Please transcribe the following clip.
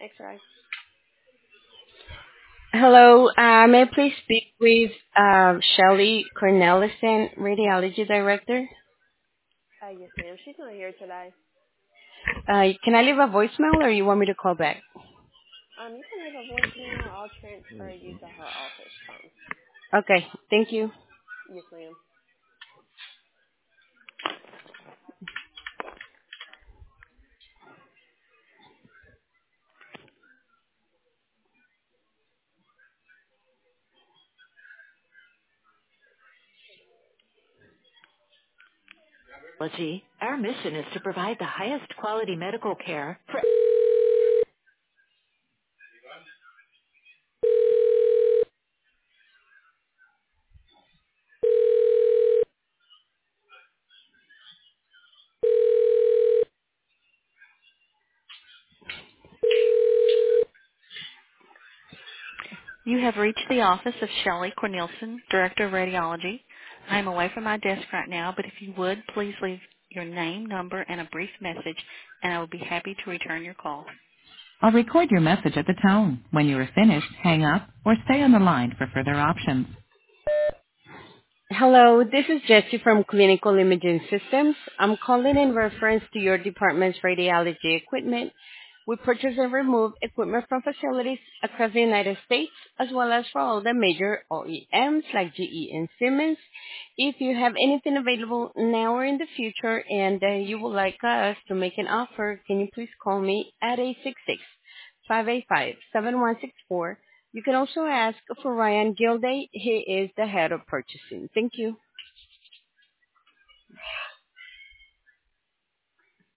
X-ray. Hello, may I please speak with Shelley Cornelissen, Radiology Director? Yes, ma'am. She's not here today. Can I leave a voicemail or you want me to call back? You can leave a voicemail. I'll transfer you to her office phone. Okay, thank you. Yes, ma'am. Our mission is to provide the highest quality medical care for. You have reached the office of Shelley Cornelison, Director of Radiology. I am away from my desk right now, but if you would, please leave your name, number, and a brief message, and I will be happy to return your call. I'll record your message at the tone. When you are finished, hang up or stay on the line for further options. Hello, this is Jessie from Clinical Imaging Systems. I'm calling in reference to your department's radiology equipment. We purchase and remove equipment from facilities across the United States, as well as for all the major OEMs like GE and Siemens. If you have anything available now or in the future and you would like us to make an offer, can you please call me at 866-585-7164. You can also ask for Ryan Gilday. He is the head of purchasing. Thank you.